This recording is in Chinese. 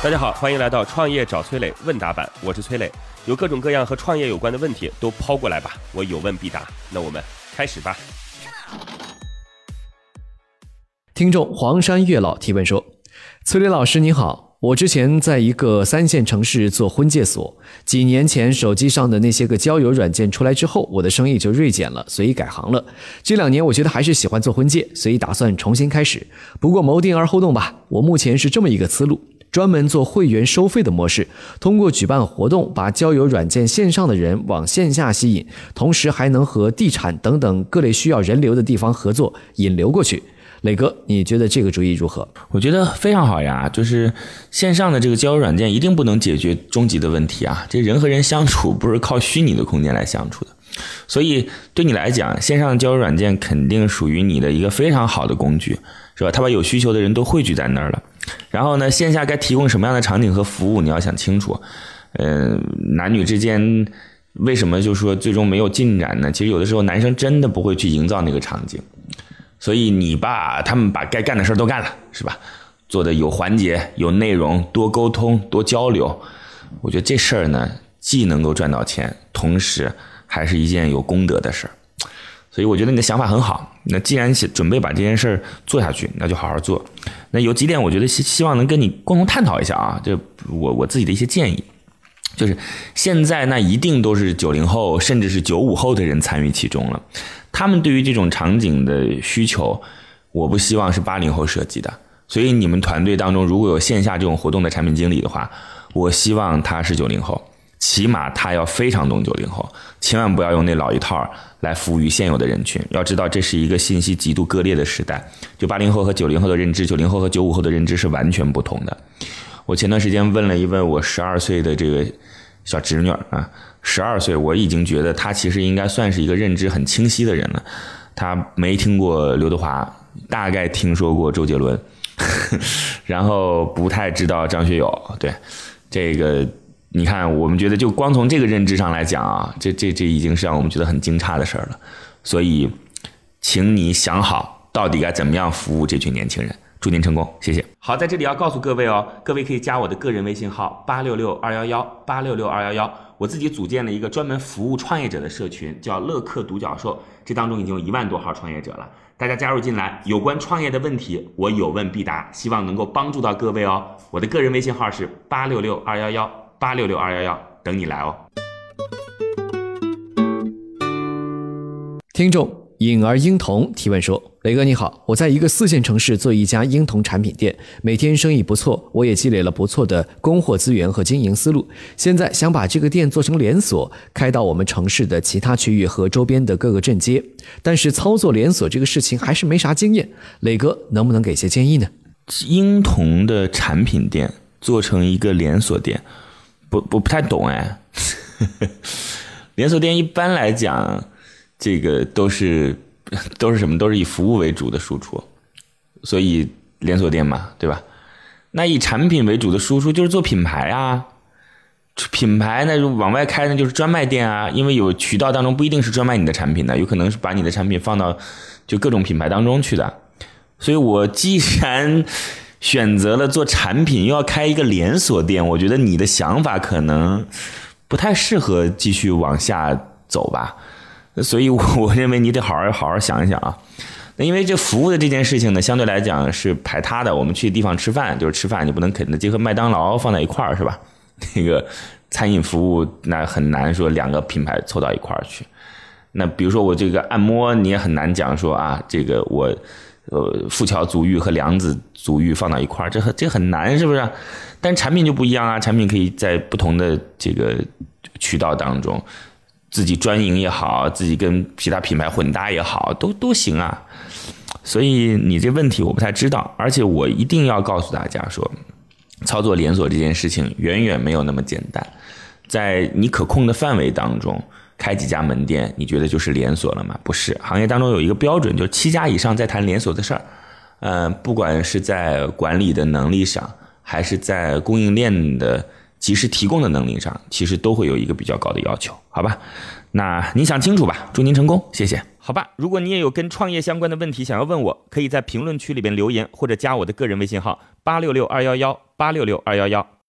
大家好，欢迎来到创业找崔磊问答版，我是崔磊，有各种各样和创业有关的问题都抛过来吧，我有问必答。那我们开始吧。 听众黄山月老提问说，崔磊老师你好，我之前在一个3线城市做婚介所，几年前手机上的那些个交友软件出来之后，我的生意就锐减了，所以改行了。这2年我觉得还是喜欢做婚介，所以打算重新开始。不过谋定而后动吧，我目前是这么一个思路，专门做会员收费的模式，通过举办活动把交友软件线上的人往线下吸引，同时还能和地产等等各类需要人流的地方合作，引流过去。磊哥，你觉得这个主意如何？ 我觉得非常好呀，就是线上的这个交友软件一定不能解决终极的问题啊，这人和人相处不是靠虚拟的空间来相处的，所以对你来讲，线上的交友软件肯定属于你的一个非常好的工具，是吧？它把有需求的人都汇聚在那儿了。然后呢，线下该提供什么样的场景和服务，你要想清楚。男女之间为什么就说最终没有进展呢？其实有的时候男生真的不会去营造那个场景。所以他们把该干的事都干了，是吧？做的有环节、有内容，多沟通、多交流。我觉得这事儿呢，既能够赚到钱，同时还是一件有功德的事儿。所以我觉得你的想法很好。那既然准备把这件事儿做下去，那就好好做。那有几点，我觉得希望能跟你共同探讨一下啊。这我自己的一些建议，就是现在那一定都是90后甚至是95后的人参与其中了。他们对于这种场景的需求，我不希望是80后设计的。所以你们团队当中如果有线下这种活动的产品经理的话，我希望他是90后，起码他要非常懂90后，千万不要用那老一套来服务于现有的人群。要知道这是一个信息极度割裂的时代，就80后和90后的认知，90后和95后的认知是完全不同的。我前段时间问了一问我12岁的这个小侄女啊，12岁，我已经觉得他其实应该算是一个认知很清晰的人了。他没听过刘德华，大概听说过周杰伦，然后不太知道张学友。对，这个你看，我们觉得就光从这个认知上来讲啊，这已经是让我们觉得很惊诧的事儿了。所以，请你想好到底该怎么样服务这群年轻人。祝您成功，谢谢。好，在这里要告诉各位哦，各位可以加我的个人微信号866211，866211，我自己组建了一个专门服务创业者的社群，叫乐客独角兽，这当中已经有1万多号创业者了，大家加入进来，有关创业的问题，我有问必答，希望能够帮助到各位哦。我的个人微信号是866211，866211，等你来哦。 听众颖儿婴童提问说，雷哥你好，我在一个4线城市做一家婴童产品店，每天生意不错，我也积累了不错的供货资源和经营思路，现在想把这个店做成连锁，开到我们城市的其他区域和周边的各个镇街，但是操作连锁这个事情还是没啥经验，雷哥能不能给些建议呢？ 婴童的产品店做成一个连锁店，不太懂哎。连锁店一般来讲这个都是什么？都是以服务为主的输出，所以连锁店嘛，对吧？那以产品为主的输出就是做品牌啊，品牌呢往外开呢就是专卖店啊，因为有渠道当中不一定是专卖你的产品的，有可能是把你的产品放到就各种品牌当中去的。所以我既然选择了做产品，又要开一个连锁店，我觉得你的想法可能不太适合继续往下走吧。所以我认为你得好好想一想啊。那因为这服务的这件事情呢，相对来讲是排他的。我们去地方吃饭就是吃饭，你不能肯德基和麦当劳放在一块儿，是吧？那个餐饮服务那很难说2个品牌凑到一块儿去。那比如说我这个按摩，你也很难讲说啊，这个我富桥足浴和梁子足浴放到一块儿，这很难，是不是？但产品就不一样啊，产品可以在不同的这个渠道当中。自己专营也好，自己跟其他品牌混搭也好，都行啊。所以你这问题我不太知道，而且我一定要告诉大家说，操作连锁这件事情远远没有那么简单。在你可控的范围当中，开几家门店，你觉得就是连锁了吗？不是，行业当中有一个标准，就是7家以上再谈连锁的事儿。不管是在管理的能力上，还是在供应链的及时提供的能力上，其实都会有一个比较高的要求，好吧？那您想清楚吧，祝您成功，谢谢。 好吧，如果你也有跟创业相关的问题想要问我，可以在评论区里边留言，或者加我的个人微信号86621186621。